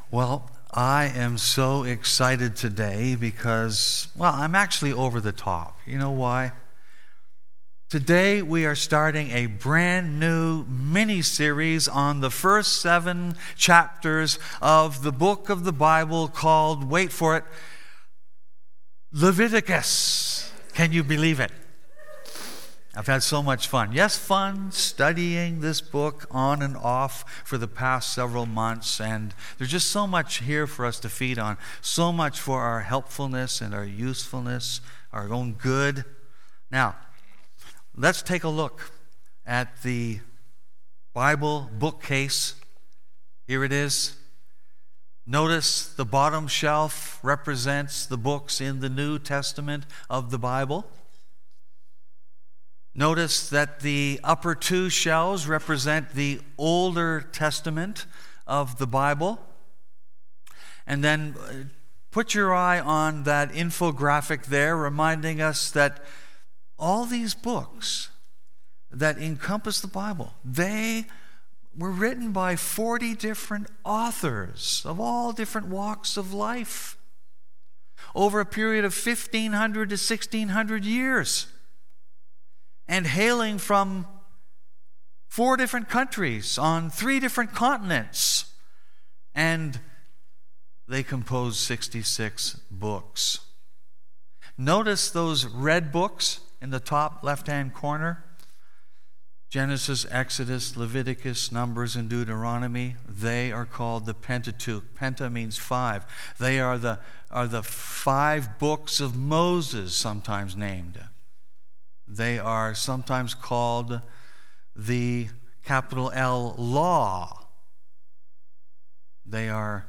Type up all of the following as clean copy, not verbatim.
Well, I am so excited today because, I'm actually over the top. You know why? Today we are starting a brand new mini-series on the first 7 chapters of the book of the Bible called, wait for it, Leviticus. Can you believe it? I've had so much fun. Yes, fun studying this book on and off for the past several months, and there's just so much here for us to feed on, so much for our helpfulness and our usefulness, our own good. Now, let's take a look at the Bible bookcase. Here it is. Notice the bottom shelf represents the books in the New Testament of the Bible. Notice that the upper 2 shelves represent the Older Testament of the Bible. And then put your eye on that infographic there, reminding us that all these books that encompass the Bible, they were written by 40 different authors of all different walks of life over a period of 1,500 to 1,600 years. And hailing from 4 different countries on 3 different continents. And they compose 66 books. Notice those red books in the top left-hand corner. Genesis, Exodus, Leviticus, Numbers, and Deuteronomy. They are called the Pentateuch. Penta means 5. They are the 5 books of Moses, sometimes named. They are sometimes called the capital L Law. They are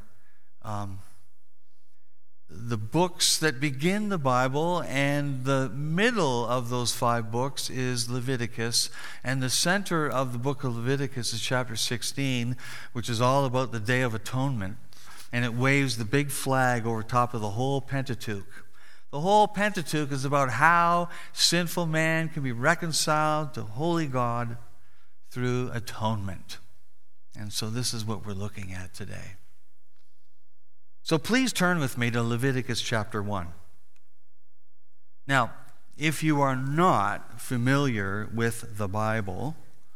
the books that begin the Bible, and the middle of those 5 books is Leviticus, and the center of the book of Leviticus is chapter 16, which is all about the Day of Atonement, and it waves the big flag over top of the whole Pentateuch. The whole Pentateuch is about how sinful man can be reconciled to holy God through atonement. And so this is what we're looking at today. So please turn with me to Leviticus chapter 1. Now, if you are not familiar with the Bible,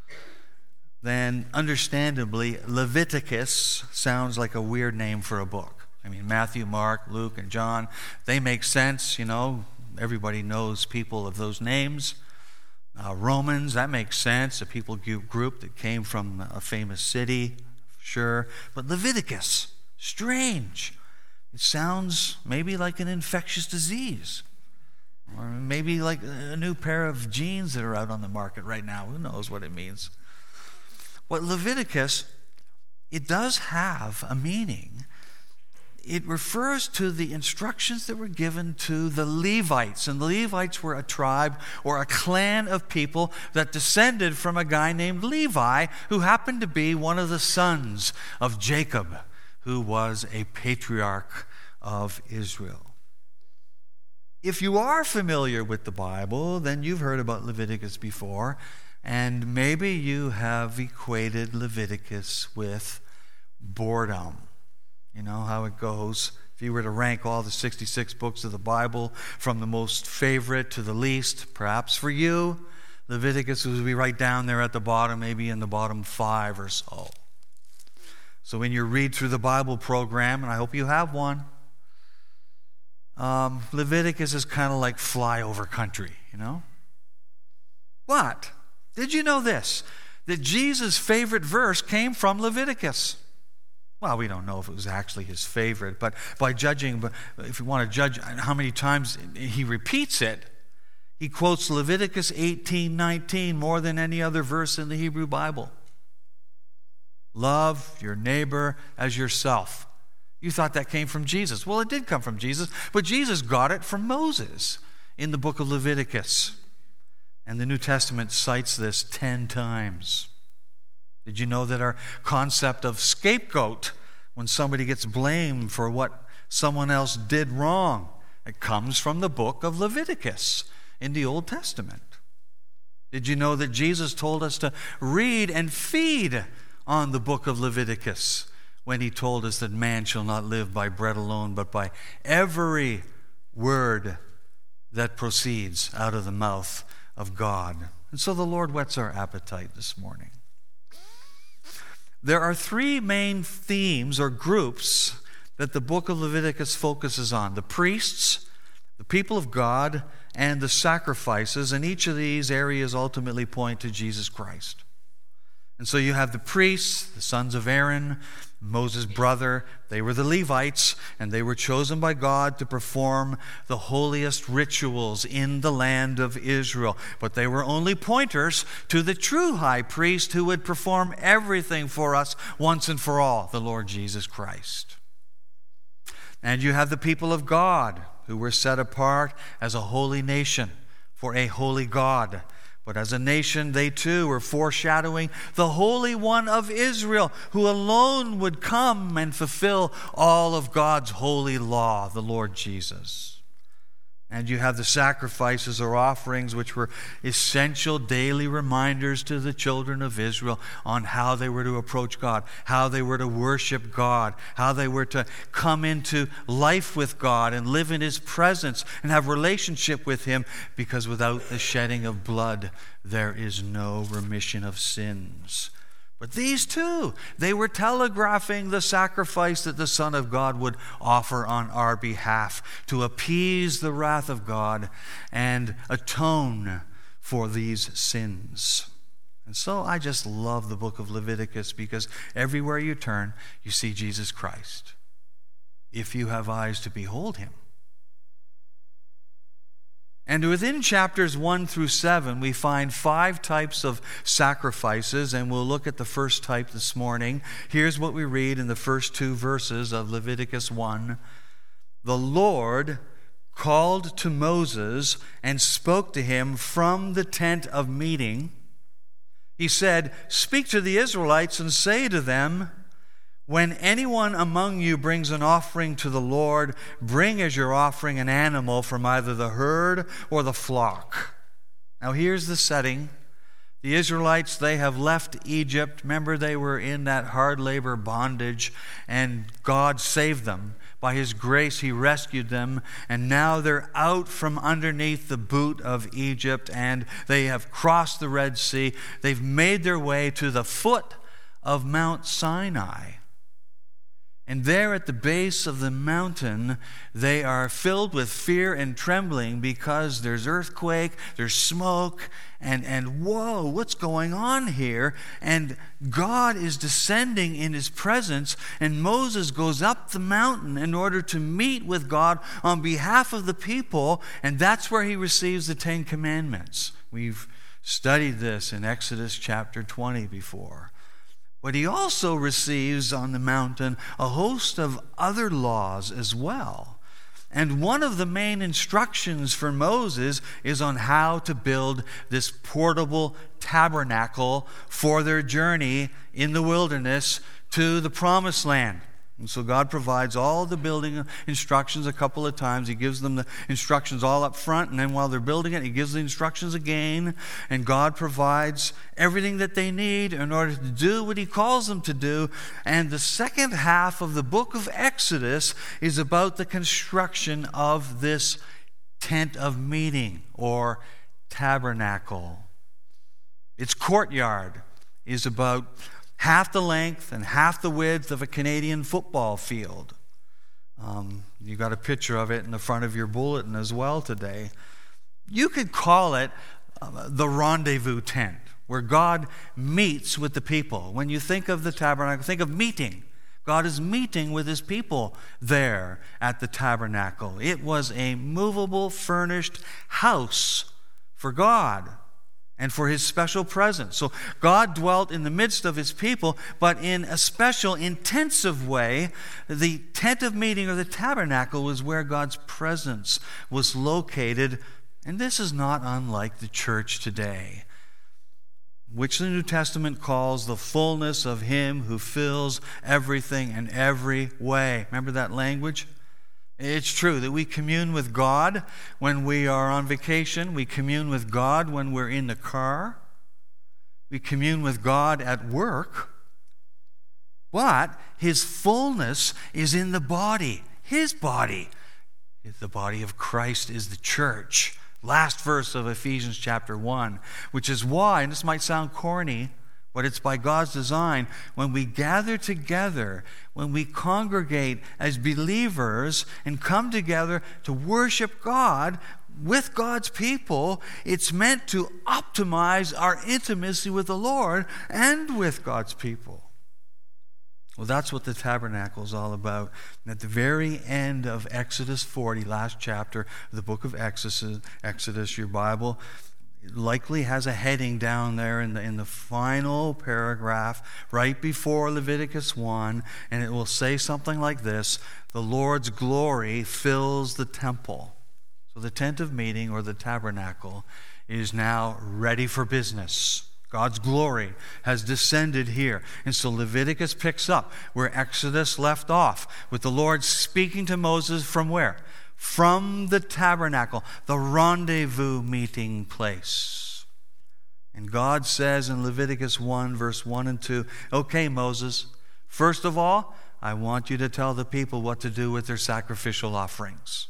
then understandably Leviticus sounds like a weird name for a book. I mean, Matthew, Mark, Luke, and John, they make sense, you know. Everybody knows people of those names. Romans, that makes sense, a people group that came from a famous city, sure. But Leviticus, strange. It sounds maybe like an infectious disease. Or maybe like a new pair of jeans that are out on the market right now. Who knows what it means? But Leviticus, it does have a meaning. It refers to the instructions that were given to the Levites. And the Levites were a tribe or a clan of people that descended from a guy named Levi, who happened to be one of the sons of Jacob, who was a patriarch of Israel. If you are familiar with the Bible, then you've heard about Leviticus before, and maybe you have equated Leviticus with boredom. You know how it goes. If you were to rank all the 66 books of the Bible from the most favorite to the least, perhaps for you, Leviticus would be right down there at the bottom, maybe in the bottom 5 or so. So in your Read Through the Bible program, and I hope you have one, Leviticus is kind of like flyover country, you know? But did you know this? That Jesus' favorite verse came from Leviticus. Well, we don't know if it was actually his favorite, but by judging, if you want to judge how many times he repeats it, he quotes Leviticus 18:19 more than any other verse in the Hebrew Bible. Love your neighbor as yourself. You thought that came from Jesus. Well, it did come from Jesus, but Jesus got it from Moses in the book of Leviticus. And the New Testament cites this 10 times. Did you know that our concept of scapegoat, when somebody gets blamed for what someone else did wrong, it comes from the book of Leviticus in the Old Testament? Did you know that Jesus told us to read and feed on the book of Leviticus when he told us that man shall not live by bread alone, but by every word that proceeds out of the mouth of God. And so the Lord whets our appetite this morning. There are three main themes or groups that the book of Leviticus focuses on: the priests, the people of God, and the sacrifices. And each of these areas ultimately point to Jesus Christ. And so you have the priests, the sons of Aaron, Moses' brother. They were the Levites, and they were chosen by God to perform the holiest rituals in the land of Israel. But they were only pointers to the true high priest who would perform everything for us once and for all, the Lord Jesus Christ. And you have the people of God, who were set apart as a holy nation for a holy God. But as a nation, they too were foreshadowing the Holy One of Israel, who alone would come and fulfill all of God's holy law, the Lord Jesus. And you have the sacrifices or offerings, which were essential daily reminders to the children of Israel on how they were to approach God, how they were to worship God, how they were to come into life with God and live in His presence and have relationship with Him, because without the shedding of blood, there is no remission of sins. But these two, they were telegraphing the sacrifice that the Son of God would offer on our behalf to appease the wrath of God and atone for these sins. And so I just love the book of Leviticus, because everywhere you turn, you see Jesus Christ, if you have eyes to behold Him. And within chapters 1 through 7, we find 5 types of sacrifices, and we'll look at the first type this morning. Here's what we read in the first 2 verses of Leviticus 1. The Lord called to Moses and spoke to him from the tent of meeting. He said, "Speak to the Israelites and say to them, when anyone among you brings an offering to the Lord, bring as your offering an animal from either the herd or the flock." Now here's the setting. The Israelites, they have left Egypt. Remember, they were in that hard labor bondage, and God saved them. By His grace, He rescued them, and now they're out from underneath the boot of Egypt, and they have crossed the Red Sea. They've made their way to the foot of Mount Sinai. And there at the base of the mountain, they are filled with fear and trembling, because there's earthquake, there's smoke, and whoa, what's going on here? And God is descending in His presence, and Moses goes up the mountain in order to meet with God on behalf of the people, and that's where he receives the 10 Commandments. We've studied this in Exodus chapter 20 before. But he also receives on the mountain a host of other laws as well. And one of the main instructions for Moses is on how to build this portable tabernacle for their journey in the wilderness to the Promised Land. And so God provides all the building instructions a couple of times. He gives them the instructions all up front, and then while they're building it, He gives the instructions again. And God provides everything that they need in order to do what He calls them to do. And the second half of the book of Exodus is about the construction of this tent of meeting or tabernacle. Its courtyard is about half the length and half the width of a Canadian football field. You got a picture of it in the front of your bulletin as well today. You could call it the rendezvous tent, where God meets with the people. When you think of the tabernacle, think of meeting. God is meeting with His people there at the tabernacle. It was a movable, furnished house for God and for His special presence. So God dwelt in the midst of His people, but in a special, intensive way. The tent of meeting, or the tabernacle, was where God's presence was located. And this is not unlike the church today, which the New Testament calls the fullness of Him who fills everything in every way. Remember that language? It's true that we commune with God when we are on vacation. We commune with God when we're in the car. We commune with God at work. But his fullness is in the body, his body. The body of Christ is the church. Last verse of Ephesians chapter 1, which is why, and this might sound corny, but it's by God's design, when we gather together, when we congregate as believers and come together to worship God with God's people, it's meant to optimize our intimacy with the Lord and with God's people. Well, that's what the tabernacle is all about. And at the very end of Exodus 40, last chapter of the book of Exodus, your Bible likely has a heading down there in the final paragraph right before Leviticus 1, and it will say something like this: the Lord's glory fills the temple. So the tent of meeting, or the tabernacle, is now ready for business. God's glory has descended here. And so Leviticus picks up where Exodus left off, with the Lord speaking to Moses from where? From the tabernacle, the rendezvous meeting place. And God says in Leviticus 1, verse 1 and 2, okay, Moses, first of all, I want you to tell the people what to do with their sacrificial offerings.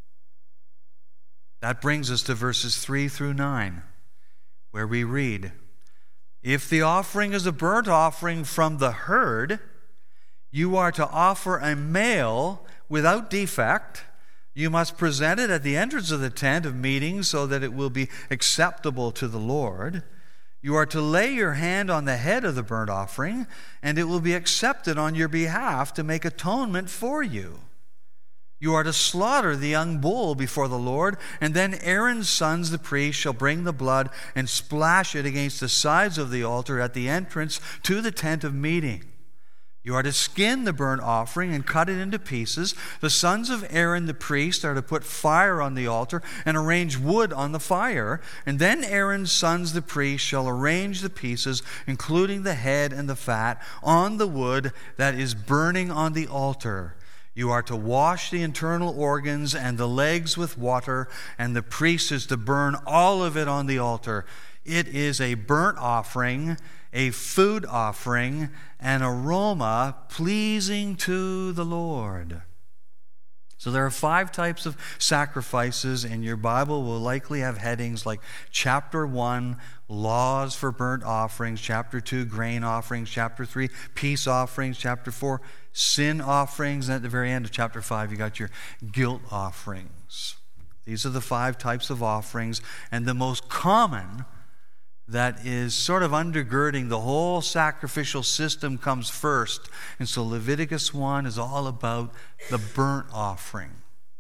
That brings us to verses 3 through 9, where we read, if the offering is a burnt offering from the herd, you are to offer a male without defect. You must present it at the entrance of the tent of meeting so that it will be acceptable to the Lord. You are to lay your hand on the head of the burnt offering, and it will be accepted on your behalf to make atonement for you. You are to slaughter the young bull before the Lord, and then Aaron's sons, the priests, shall bring the blood and splash it against the sides of the altar at the entrance to the tent of meeting. You are to skin the burnt offering and cut it into pieces. The sons of Aaron the priest are to put fire on the altar and arrange wood on the fire. And then Aaron's sons the priests shall arrange the pieces, including the head and the fat, on the wood that is burning on the altar. You are to wash the internal organs and the legs with water, and the priest is to burn all of it on the altar. It is a burnt offering, a food offering, an aroma pleasing to the Lord. So there are 5 types of sacrifices, and your Bible will likely have headings like chapter 1, laws for burnt offerings, chapter 2, grain offerings, chapter 3, peace offerings, chapter 4, sin offerings, and at the very end of chapter 5, you got your guilt offerings. These are the 5 types of offerings, and the most common that is sort of undergirding the whole sacrificial system comes first. And so Leviticus 1 is all about the burnt offering.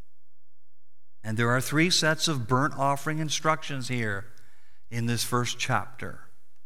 And there are 3 sets of burnt offering instructions here in this first chapter.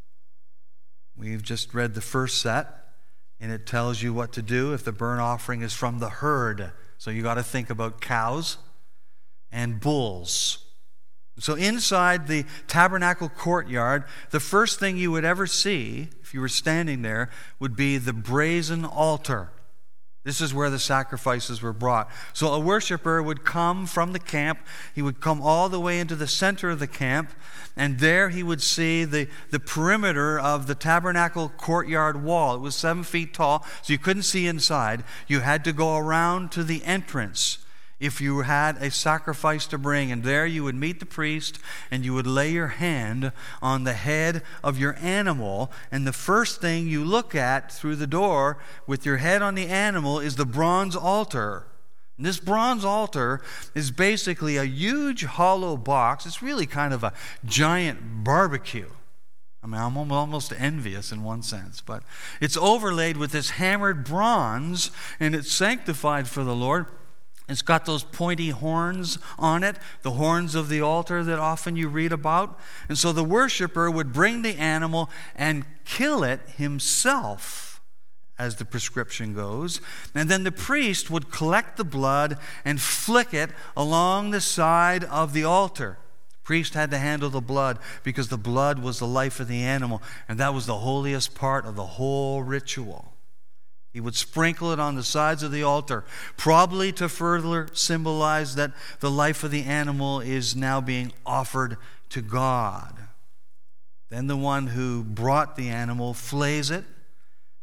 We've just read the first set, and it tells you what to do if the burnt offering is from the herd. So you got to think about cows and bulls. So inside the tabernacle courtyard, the first thing you would ever see, if you were standing there, would be the brazen altar. This is where the sacrifices were brought. So a worshiper would come from the camp. He would come all the way into the center of the camp, and there he would see the perimeter of the tabernacle courtyard wall. It was 7 feet tall, so you couldn't see inside. You had to go around to the entrance if you had a sacrifice to bring. And there you would meet the priest, and you would lay your hand on the head of your animal. And the first thing you look at through the door with your head on the animal is the bronze altar. And this bronze altar is basically a huge hollow box. It's really kind of a giant barbecue. I mean, I'm almost envious in one sense, but it's overlaid with this hammered bronze, and it's sanctified for the Lord. It's got those pointy horns on it, the horns of the altar that often you read about. And so the worshiper would bring the animal and kill it himself, as the prescription goes. And then the priest would collect the blood and flick it along the side of the altar. The priest had to handle the blood because the blood was the life of the animal, and that was the holiest part of the whole ritual. He would sprinkle it on the sides of the altar, probably to further symbolize that the life of the animal is now being offered to God. Then the one who brought the animal flays it,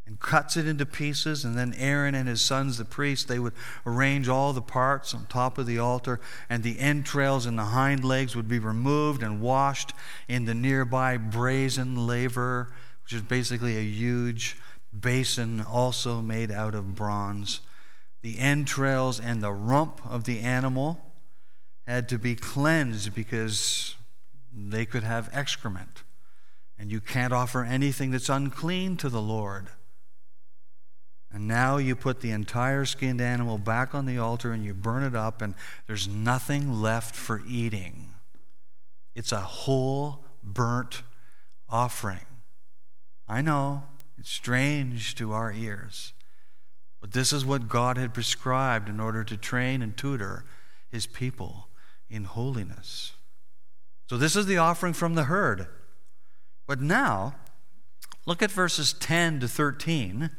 and cuts it into pieces. And then Aaron and his sons, the priests, they would arrange all the parts on top of the altar, and the entrails and the hind legs would be removed and washed in the nearby brazen laver, which is basically a huge basin also made out of bronze. The entrails and the rump of the animal had to be cleansed because they could have excrement. And you can't offer anything that's unclean to the Lord. And now you put the entire skinned animal back on the altar and you burn it up, and there's nothing left for eating. It's a whole burnt offering. I know, it's strange to our ears. But this is what God had prescribed in order to train and tutor his people in holiness. So this is the offering from the herd. But now, look at verses 10 to 13.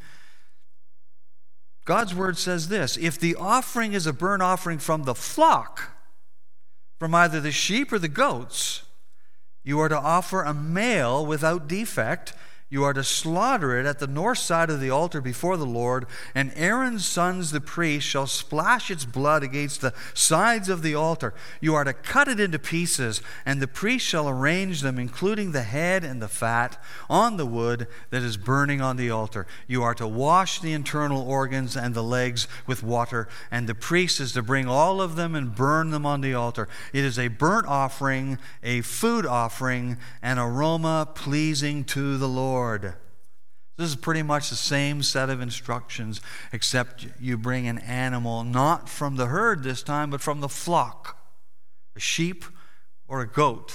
God's word says this: if the offering is a burnt offering from the flock, from either the sheep or the goats, you are to offer a male without defect. You are to slaughter it at the north side of the altar before the Lord, and Aaron's sons, the priests, shall splash its blood against the sides of the altar. You are to cut it into pieces, and the priest shall arrange them, including the head and the fat, on the wood that is burning on the altar. You are to wash the internal organs and the legs with water, and the priest is to bring all of them and burn them on the altar. It is a burnt offering, a food offering, an aroma pleasing to the Lord. This is pretty much the same set of instructions, except you bring an animal not from the herd this time, but from the flock, a sheep or a goat.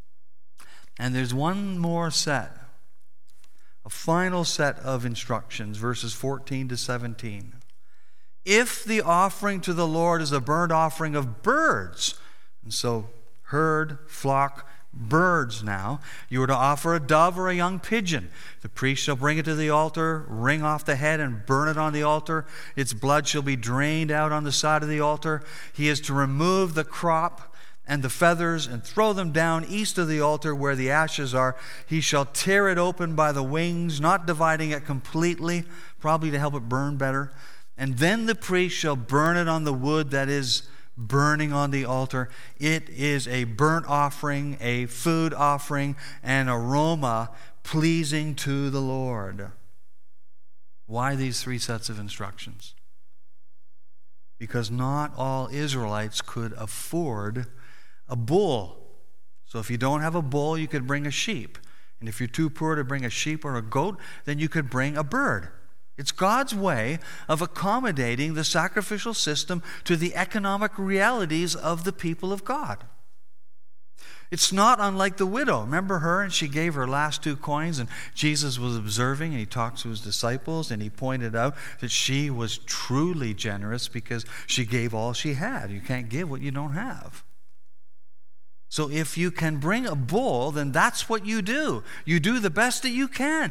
And there's one more set, a final set of instructions, verses 14 to 17. If the offering to the Lord is a burnt offering of birds, and so herd, flock, birds now, you are to offer a dove or a young pigeon. The priest shall bring it to the altar, wring off the head and burn it on the altar. Its blood shall be drained out on the side of the altar. He is to remove the crop and the feathers and throw them down east of the altar where the ashes are. He shall tear it open by the wings, not dividing it completely, probably to help it burn better. And then the priest shall burn it on the wood that is burning on the altar. It is a burnt offering, a food offering, an aroma pleasing to the Lord. Why these three sets of instructions? Because not all Israelites could afford a bull. So if you don't have a bull, you could bring a sheep. And if you're too poor to bring a sheep or a goat, then you could bring a bird. It's God's way of accommodating the sacrificial system to the economic realities of the people of God. It's not unlike the widow. Remember her, and she gave her last 2 coins, and Jesus was observing, and he talked to his disciples, and he pointed out that she was truly generous because she gave all she had. You can't give what you don't have. So if you can bring a bull, then that's what you do. You do the best that you can.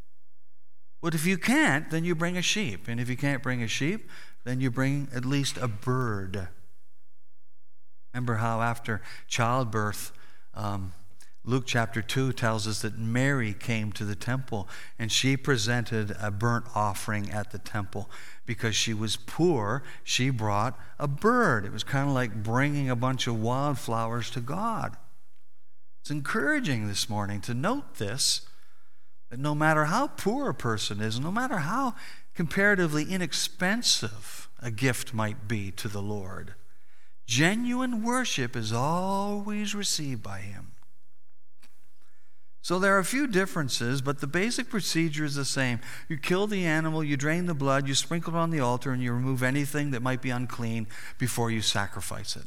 But if you can't, then you bring a sheep. And if you can't bring a sheep, then you bring at least a bird. Remember how after childbirth, Luke chapter 2 tells us that Mary came to the temple and she presented a burnt offering at the temple. Because she was poor, she brought a bird. It was kind of like bringing a bunch of wildflowers to God. It's encouraging this morning to note this, that no matter how poor a person is, no matter how comparatively inexpensive a gift might be to the Lord, genuine worship is always received by him. So there are a few differences, but the basic procedure is the same. You kill the animal, you drain the blood, you sprinkle it on the altar, and you remove anything that might be unclean before you sacrifice it.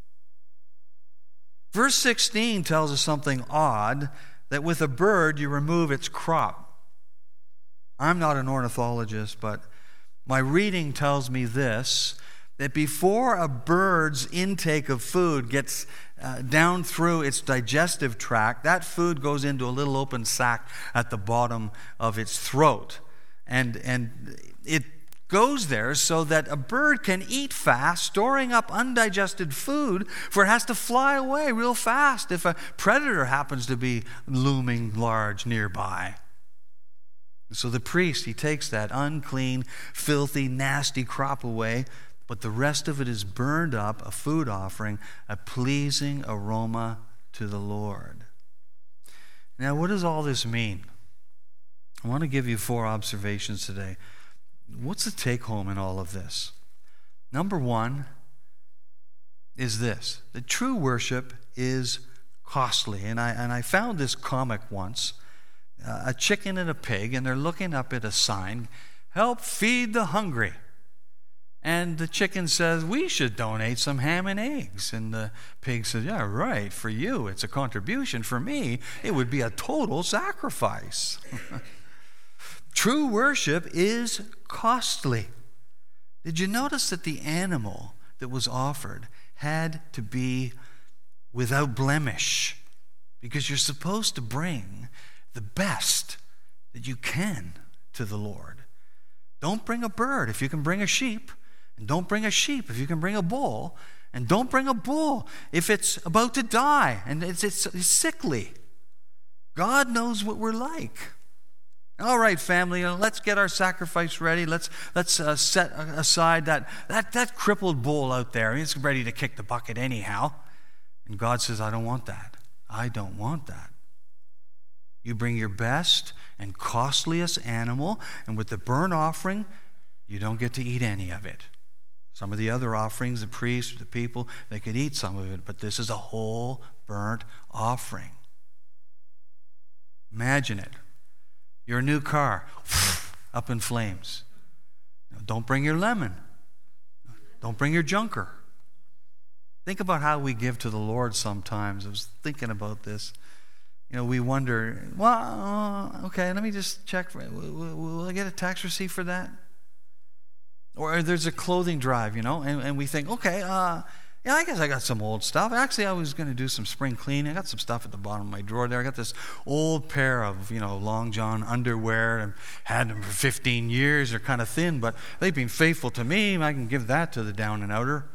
Verse 16 tells us something odd, that with a bird you remove its crop. I'm not an ornithologist, but my reading tells me this, that before a bird's intake of food gets down through its digestive tract, that food goes into a little open sac at the bottom of its throat. And it goes there so that a bird can eat fast, storing up undigested food, for it has to fly away real fast if a predator happens to be looming large nearby. So the priest, he takes that unclean, filthy, nasty crop away, but the rest of it is burned up, a food offering, a pleasing aroma to the Lord. Now, what does all this mean? I want to give you 4 observations today. What's the take home in all of this? Number 1 is this: the true worship is costly. And I found this comic once, a chicken and a pig, and they're looking up at a sign, "Help feed the hungry." And the chicken says, "We should donate some ham and eggs." And the pig says, "Yeah, right, for you it's a contribution. For me, it would be a total sacrifice." True worship is costly. Did you notice that the animal that was offered had to be without blemish? Because you're supposed to bring the best that you can to the Lord. Don't bring a bird if you can bring a sheep, and don't bring a sheep if you can bring a bull, and don't bring a bull if it's about to die and it's sickly. God knows what we're like. All right, family, let's get our sacrifice ready. Let's set aside that crippled bull out there. He's ready to kick the bucket anyhow. And God says, "I don't want that. I don't want that." You bring your best and costliest animal, and with the burnt offering, you don't get to eat any of it. Some of the other offerings, the priests, the people, they could eat some of it, but this is a whole burnt offering. Imagine it. Your new car, up in flames. Don't bring your lemon. Don't bring your junker. Think about how we give to the Lord sometimes. I was thinking about this. We wonder, well, okay, let me just check. Will I get a tax receipt for that? Or there's a clothing drive, and we think, okay, I guess I got some old stuff. Actually, I was going to do some spring cleaning. I got some stuff at the bottom of my drawer there. I got this old pair of, Long John underwear, and had them for 15 years. They're kind of thin, but they've been faithful to me. I can give that to the down and outer,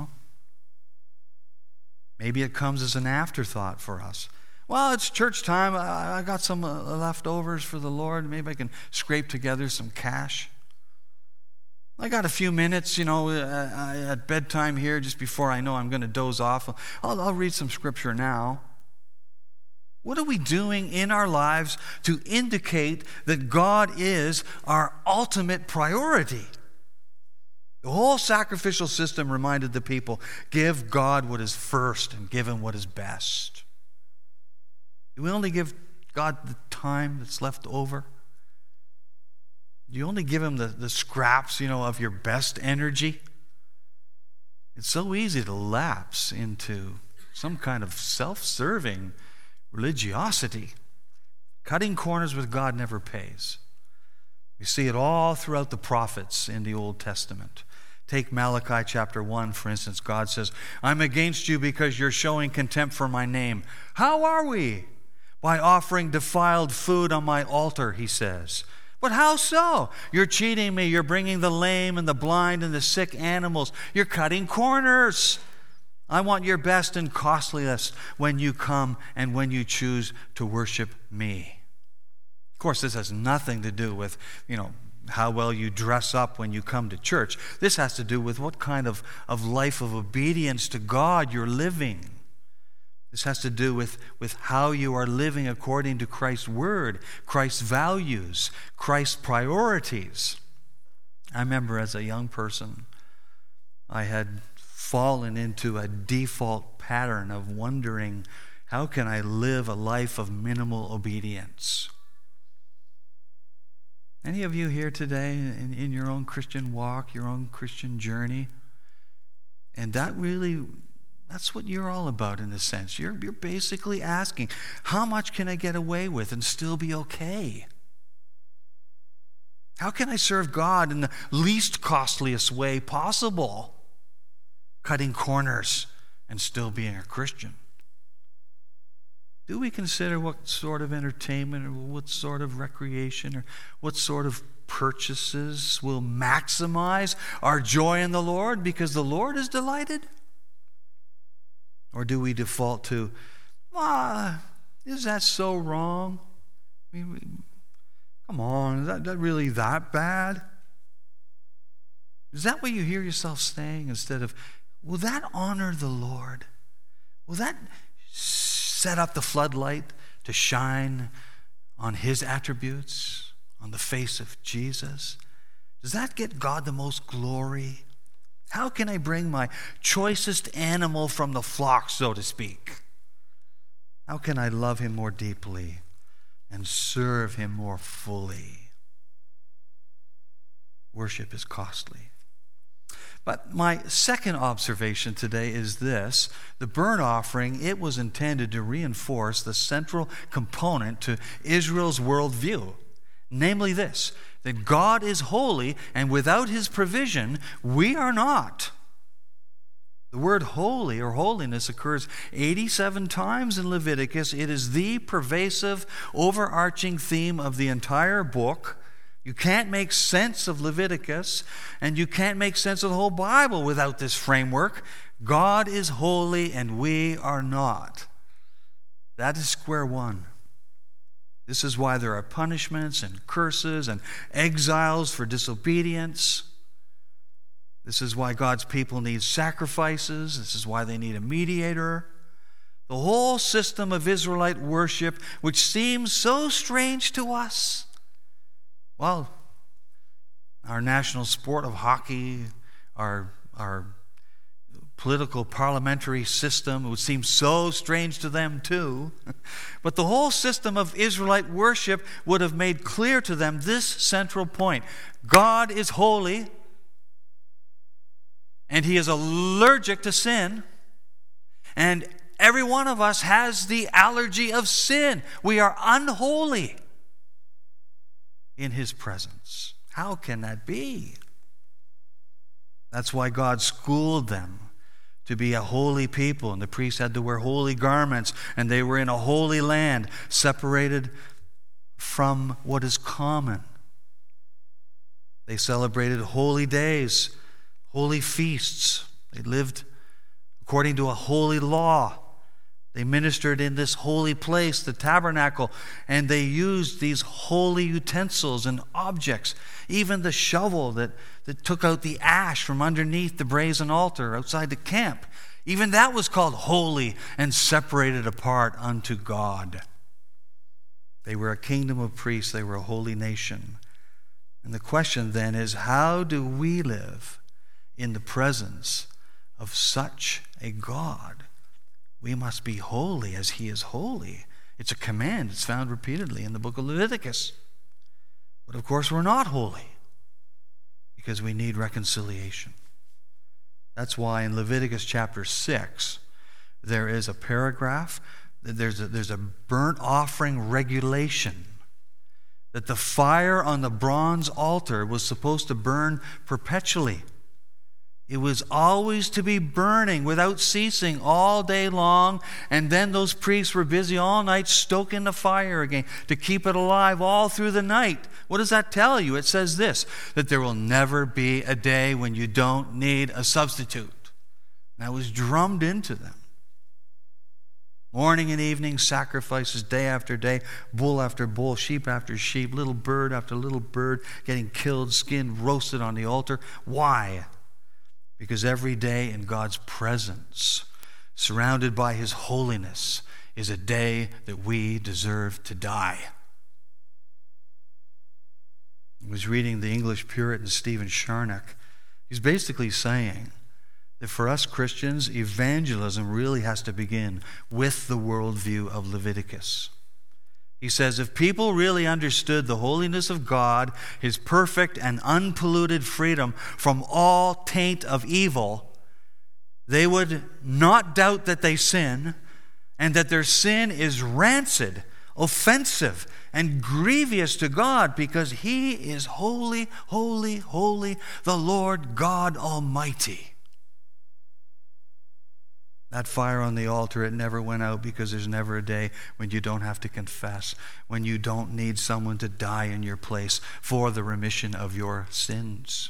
Maybe it comes as an afterthought for us. Well, it's church time. I got some leftovers for the Lord. Maybe I can scrape together some cash. I got a few minutes, at bedtime here, just before I know I'm going to doze off. I'll read some scripture now. What are we doing in our lives to indicate that God is our ultimate priority? The whole sacrificial system reminded the people, give God what is first and give Him what is best. Do we only give God the time that's left over? Do you only give Him the scraps, of your best energy? It's so easy to lapse into some kind of self-serving religiosity. Cutting corners with God never pays. We see it all throughout the prophets in the Old Testament. Take Malachi chapter 1, for instance. God says, "I'm against you because you're showing contempt for my name." How are we? By offering defiled food on my altar, He says. But how so? You're cheating me. You're bringing the lame and the blind and the sick animals. You're cutting corners. I want your best and costliest when you come and when you choose to worship me. Of course, this has nothing to do with, how well you dress up when you come to church. This has to do with what kind of life of obedience to God you're living. This has to do with how you are living according to Christ's word, Christ's values, Christ's priorities. I remember as a young person, I had fallen into a default pattern of wondering, how can I live a life of minimal obedience? Any of you here today in your own Christian walk, your own Christian journey? And that's what you're all about in a sense. You're basically asking, how much can I get away with and still be okay? How can I serve God in the least costliest way possible? Cutting corners and still being a Christian. Do we consider what sort of entertainment or what sort of recreation or what sort of purchases will maximize our joy in the Lord because the Lord is delighted? Or do we default to, is that so wrong? Come on, is that really that bad? Is that what you hear yourself saying instead of, will that honor the Lord? Will that set up the floodlight to shine on his attributes, on the face of Jesus? Does that get God the most glory? How can I bring my choicest animal from the flock, so to speak? How can I love him more deeply and serve him more fully? Worship is costly. But my second observation today is this. The burnt offering, it was intended to reinforce the central component to Israel's worldview. Namely this, that God is holy, and without his provision, we are not. The word holy or holiness occurs 87 times in Leviticus. It is the pervasive, overarching theme of the entire book. You can't make sense of Leviticus, and you can't make sense of the whole Bible without this framework. God is holy, and we are not. That is square one. This is why there are punishments and curses and exiles for disobedience. This is why God's people need sacrifices. This is why they need a mediator. The whole system of Israelite worship, which seems so strange to us. Well, our national sport of hockey, our political parliamentary system would seem so strange to them too. But the whole system of Israelite worship would have made clear to them this central point. God is holy, and he is allergic to sin, and every one of us has the allergy of sin. We are unholy in his presence. How can that be? That's why God schooled them to be a holy people, and the priests had to wear holy garments, and they were in a holy land, separated from what is common. They celebrated holy days, holy feasts. They lived according to a holy law. They ministered in this holy place, the tabernacle, and they used these holy utensils and objects, even the shovel that took out the ash from underneath the brazen altar outside the camp. Even that was called holy and separated apart unto God. They were a kingdom of priests. They were a holy nation. And the question then is, how do we live in the presence of such a God? We must be holy as he is holy. It's a command. It's found repeatedly in the book of Leviticus. But of course we're not holy because we need reconciliation. That's why in Leviticus chapter 6 there is a paragraph, there's a burnt offering regulation that the fire on the bronze altar was supposed to burn perpetually. It was always to be burning without ceasing all day long, and then those priests were busy all night stoking the fire again to keep it alive all through the night. What does that tell you? It says this, that there will never be a day when you don't need a substitute. That was drummed into them. Morning and evening sacrifices, day after day, bull after bull, sheep after sheep, little bird after little bird getting killed, skinned, roasted on the altar. Why? Because every day in God's presence, surrounded by his holiness, is a day that we deserve to die. I was reading the English Puritan Stephen Charnock. He's basically saying that for us Christians, evangelism really has to begin with the worldview of Leviticus. He says, if people really understood the holiness of God, his perfect and unpolluted freedom from all taint of evil, they would not doubt that they sin, and that their sin is rancid, offensive, and grievous to God, because he is holy, holy, holy, the Lord God Almighty. That fire on the altar, it never went out because there's never a day when you don't have to confess, when you don't need someone to die in your place for the remission of your sins.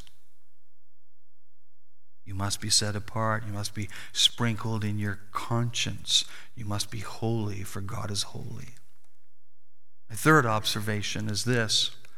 You must be set apart. You must be sprinkled in your conscience. You must be holy, for God is holy. My third observation is this.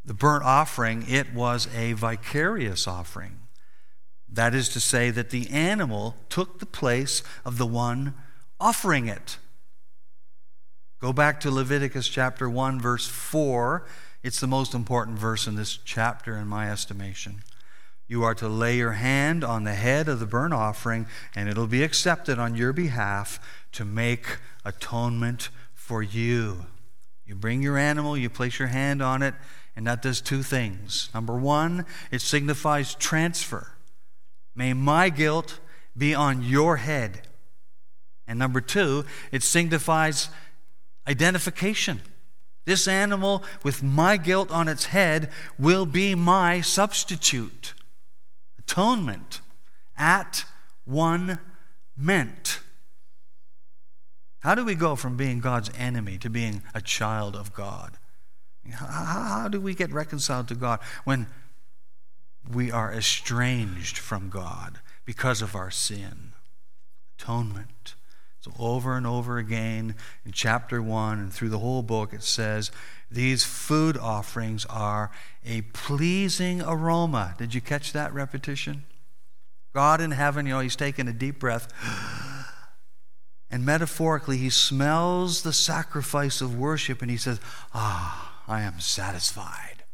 The burnt offering, it was a vicarious offering. That is to say that the animal took the place of the one offering it. Go back to Leviticus chapter 1, verse 4. It's the most important verse in this chapter in my estimation. You are to lay your hand on the head of the burnt offering, and it'll be accepted on your behalf to make atonement for you. You bring your animal, you place your hand on it, and that does two things. Number one, it signifies transfer. May my guilt be on your head. And number two, it signifies identification. This animal with my guilt on its head will be my substitute. Atonement at one meant. How do we go from being God's enemy to being a child of God? How do we get reconciled to God when we are estranged from God because of our sin? Atonement. So over and over again in chapter 1 and through the whole book it says these food offerings are a pleasing aroma. Did you catch that repetition? God in heaven, he's taking a deep breath. And metaphorically, he smells the sacrifice of worship and he says, I am satisfied.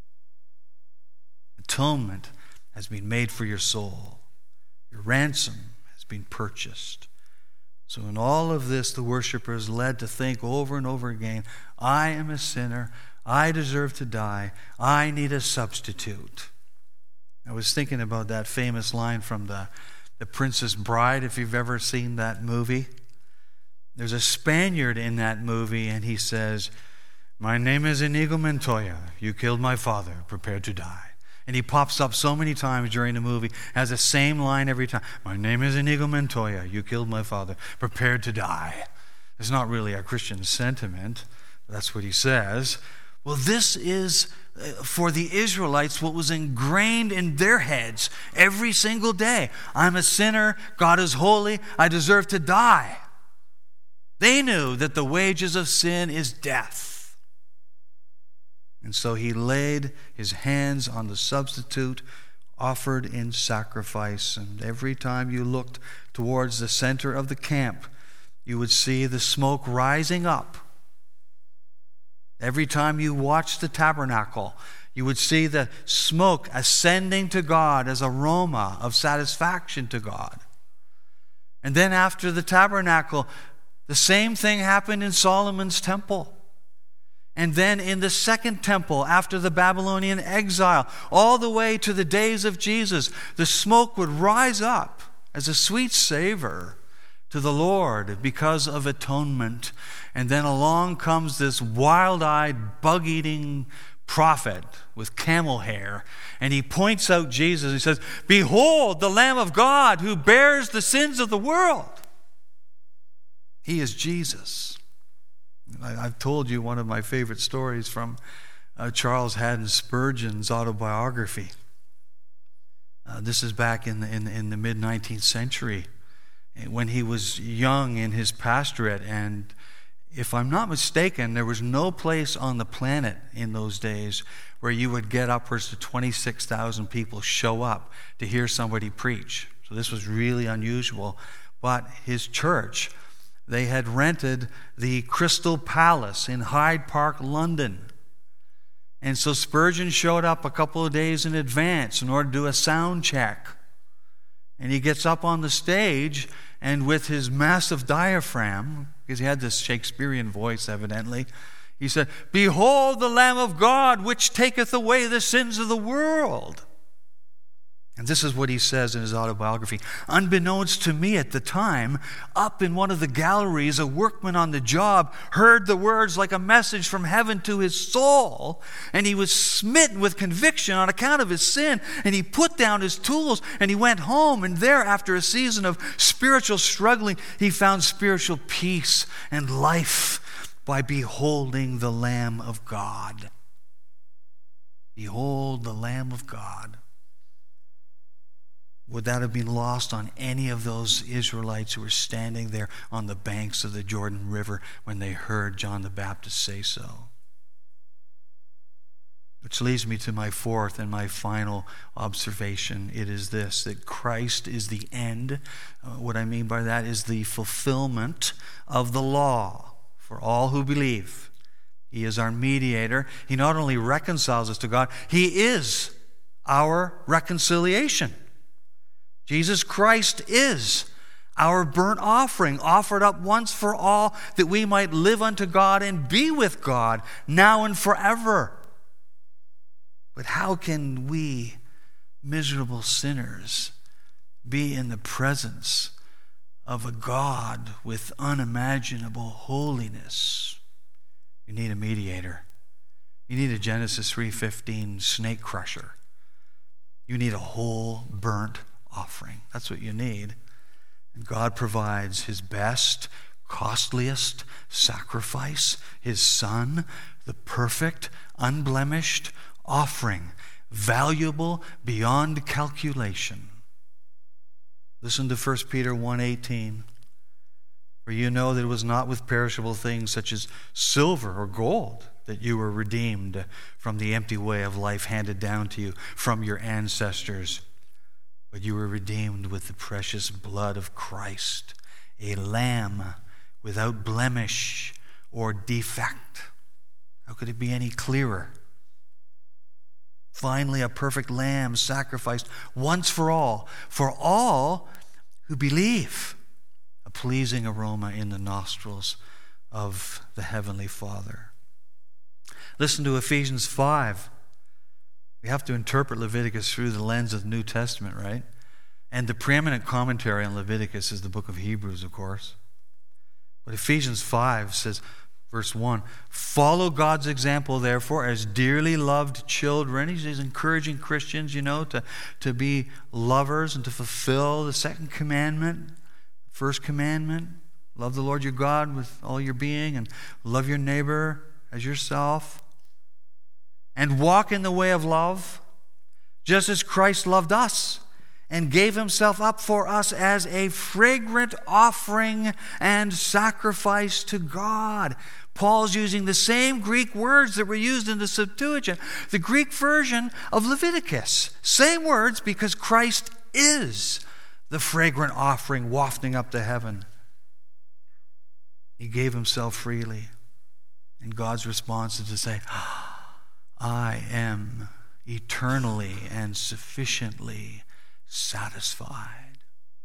Atonement has been made for your soul. Your ransom has been purchased. So in all of this, the worshiper is led to think over and over again, I am a sinner. I deserve to die. I need a substitute. I was thinking about that famous line from the Princess Bride, if you've ever seen that movie. There's a Spaniard in that movie, and he says, my name is Inigo Montoya. You killed my father. Prepare to die. And he pops up so many times during the movie, has the same line every time. My name is Inigo Montoya. You killed my father. Prepare to die. It's not really a Christian sentiment. That's what he says. Well, this is, for the Israelites, what was ingrained in their heads every single day. I'm a sinner. God is holy. I deserve to die. They knew that the wages of sin is death. And so he laid his hands on the substitute offered in sacrifice. And every time you looked towards the center of the camp, you would see the smoke rising up. Every time you watched the tabernacle, you would see the smoke ascending to God as aroma of satisfaction to God. And then after the tabernacle, the same thing happened in Solomon's temple. And then in the second temple, after the Babylonian exile, all the way to the days of Jesus, the smoke would rise up as a sweet savor to the Lord because of atonement. And then along comes this wild-eyed, bug-eating prophet with camel hair, and he points out Jesus. He says, behold, the Lamb of God who bears the sins of the world. He is Jesus. I've told you one of my favorite stories from Charles Haddon Spurgeon's autobiography. This is back in the mid-19th century when he was young in his pastorate. And if I'm not mistaken, there was no place on the planet in those days where you would get upwards to 26,000 people show up to hear somebody preach. So this was really unusual. But his church, they had rented the Crystal Palace in Hyde Park, London. And so Spurgeon showed up a couple of days in advance in order to do a sound check. And he gets up on the stage, and with his massive diaphragm, because he had this Shakespearean voice evidently, he said, behold the Lamb of God, which taketh away the sins of the world. And this is what he says in his autobiography. Unbeknownst to me at the time, up in one of the galleries, a workman on the job heard the words like a message from heaven to his soul, and he was smitten with conviction on account of his sin, and he put down his tools, and he went home, and there, after a season of spiritual struggling, he found spiritual peace and life by beholding the Lamb of God. Behold the Lamb of God. Would that have been lost on any of those Israelites who were standing there on the banks of the Jordan River when they heard John the Baptist say so? Which leads me to my fourth and my final observation. It is this, that Christ is the end. What I mean by that is the fulfillment of the law for all who believe. He is our mediator. He not only reconciles us to God, He is our reconciliation. Jesus Christ is our burnt offering, offered up once for all, that we might live unto God and be with God now and forever. But how can we, miserable sinners, be in the presence of a God with unimaginable holiness? You need a mediator. You need a Genesis 3:15 snake crusher. You need a whole burnt offering. That's what you need. And God provides His best, costliest sacrifice, His Son, the perfect, unblemished offering, valuable beyond calculation. Listen to 1 Peter 1:18. For you know that it was not with perishable things such as silver or gold that you were redeemed from the empty way of life handed down to you from your ancestors, but you were redeemed with the precious blood of Christ, a lamb without blemish or defect. How could it be any clearer? Finally, a perfect lamb sacrificed once for all who believe, a pleasing aroma in the nostrils of the Heavenly Father. Listen to Ephesians 5. We have to interpret Leviticus through the lens of the New Testament, right? And the preeminent commentary on Leviticus is the book of Hebrews, of course. But Ephesians 5 says, verse 1, follow God's example, therefore, as dearly loved children. He's encouraging Christians, to be lovers and to fulfill the second commandment, first commandment. Love the Lord your God with all your being and love your neighbor as yourself. And walk in the way of love, just as Christ loved us and gave Himself up for us as a fragrant offering and sacrifice to God. Paul's using the same Greek words that were used in the Septuagint, the Greek version of Leviticus. Same words, because Christ is the fragrant offering wafting up to heaven. He gave Himself freely. And God's response is to say, I am eternally and sufficiently satisfied.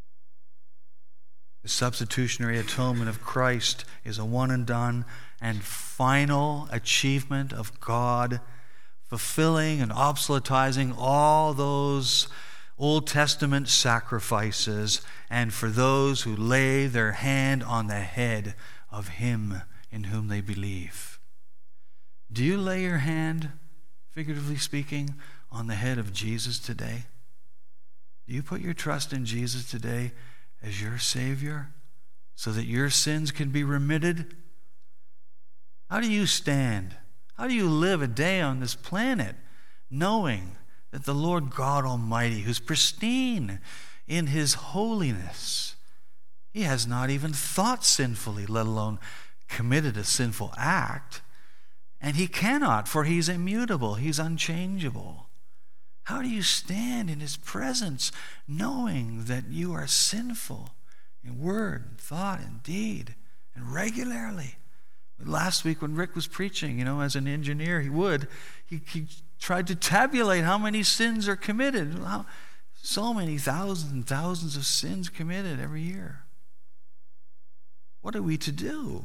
The substitutionary atonement of Christ is a one and done and final achievement of God, fulfilling and obsoletizing all those Old Testament sacrifices, and for those who lay their hand on the head of Him in whom they believe. Do you lay your hand, figuratively speaking, on the head of Jesus today? Do you put your trust in Jesus today as your Savior so that your sins can be remitted? How do you stand? How do you live a day on this planet knowing that the Lord God Almighty, who's pristine in His holiness, He has not even thought sinfully, let alone committed a sinful act, and He cannot, for He's immutable, He's unchangeable. How do you stand in His presence knowing that you are sinful in word, thought, and deed, and regularly? Last week when Rick was preaching, as an engineer, he tried to tabulate how many sins are committed. So many thousands and thousands of sins committed every year. What are we to do?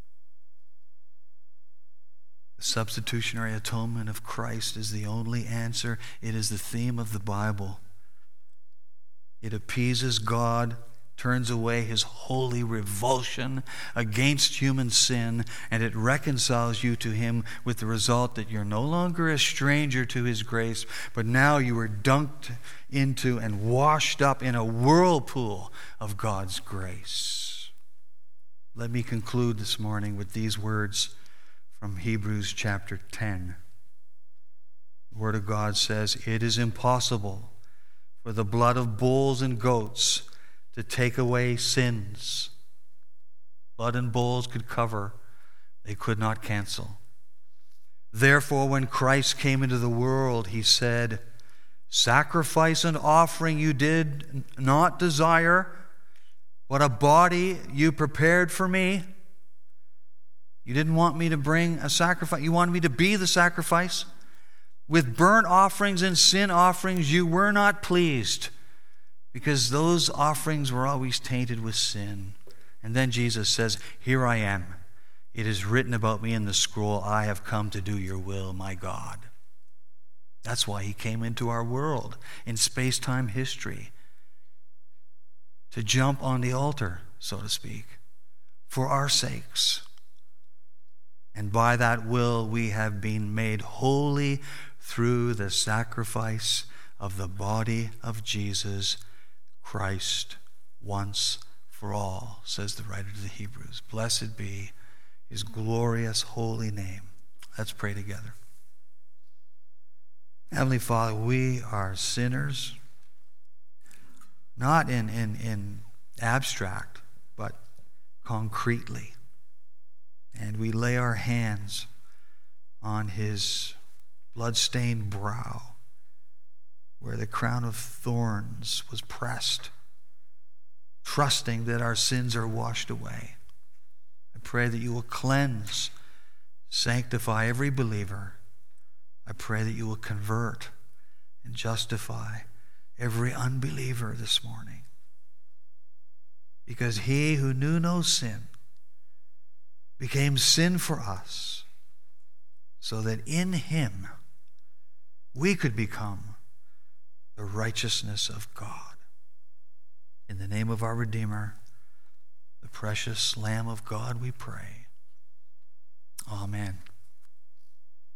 The substitutionary atonement of Christ is the only answer. It is the theme of the Bible. It appeases God, turns away His holy revulsion against human sin, and it reconciles you to Him, with the result that you're no longer a stranger to His grace, but now you are dunked into and washed up in a whirlpool of God's grace. Let me conclude this morning with these words from Hebrews chapter 10. The Word of God says, "It is impossible for the blood of bulls and goats to take away sins." Blood and bulls could cover, they could not cancel. Therefore, when Christ came into the world, he said, sacrifice and offering you did not desire, but a body you prepared for me. You didn't want me to bring a sacrifice. You wanted me to be the sacrifice. With burnt offerings and sin offerings you were not pleased, because those offerings were always tainted with sin. And then Jesus says, here I am. It is written about me in the scroll, I have come to do your will, my God. That's why he came into our world in space-time history, to jump on the altar, so to speak, for our sakes. And by that will we have been made holy through the sacrifice of the body of Jesus Christ once for all, says the writer to the Hebrews. Blessed be his glorious holy name. Let's pray together. Heavenly Father, we are sinners, not in abstract, but concretely. And we lay our hands on his blood-stained brow, where the crown of thorns was pressed, trusting that our sins are washed away. I pray that you will cleanse, sanctify every believer. I pray that you will convert and justify every unbeliever this morning. Because he who knew no sin became sin for us, so that in him we could become the righteousness of God. In the name of our Redeemer, the precious Lamb of God, we pray. Amen.